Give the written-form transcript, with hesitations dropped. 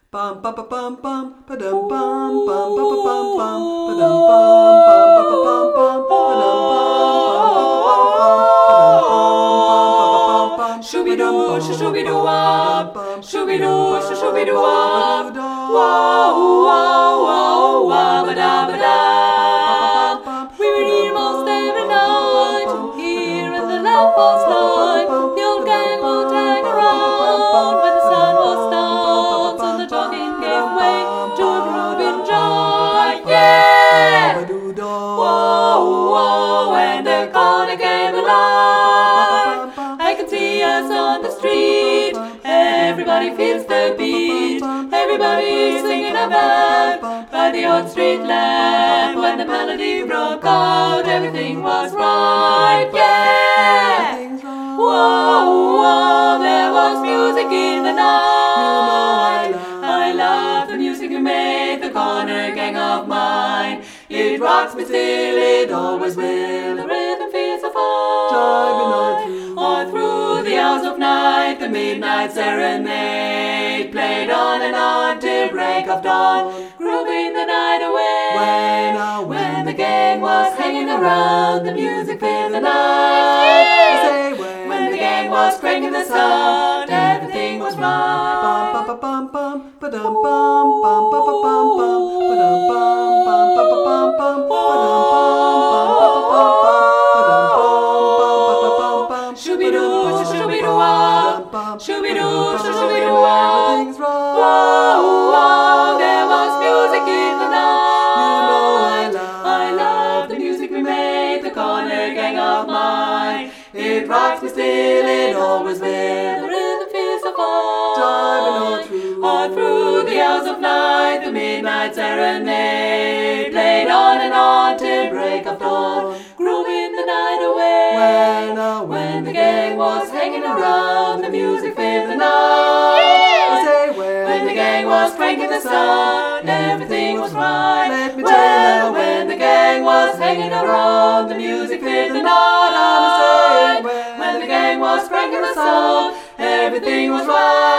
Bum bum bum bum bum ba-dum bum bum bum bum bum ba-dum bum bum bum bum ba-dum bum bum bum Shooby-doo, shooby-doo-wop, shooby-doo, shooby-doo-wop, wow, wow, wow, wah-ba-da-ba-da. We read most every night, here in the lamppost light. The old gang will tag around when the sun was down, so the jogging gave way to a grooving jive. Yeah! Whoa, whoa, when the corner came alive. I can see us on the street. Everybody feels the beat. Everybody singing a band by the old street lamp. When the melody broke out, everything was right. Yeah! Whoa, whoa, there was music in the night. I love the music you made, the corner gang of mine. It rocks me still, it always will. The rhythm feels so fine. All through the hours of night, the midnight serenade played on and on till break of dawn, grooving the night away. When the gang was hanging around, the music filled the night. When the gang was cranking the sound, everything was right. Bum bum bum bum ba-dum bum bum bum bum bum ba-dum bum bum bum bum bum ba-dum bum bum Shooby-doo, shooby-doo-wop, shooby-doo, shooby-doo-wop. everything's right. Whoa, whoa, there was music in the night. I love the music we made, the corner gang of mine. It rocks me still, it always will. The rhythm feels so fine. All through the hours of night, the midnight serenade played on and on till break of dawn, grooving the night away. When the gang was hanging around, the music filled the night. When the gang was cranking the sound, everything was right. When the gang was hanging around, the music filled the night. When the gang was cranking the sound, everything was right.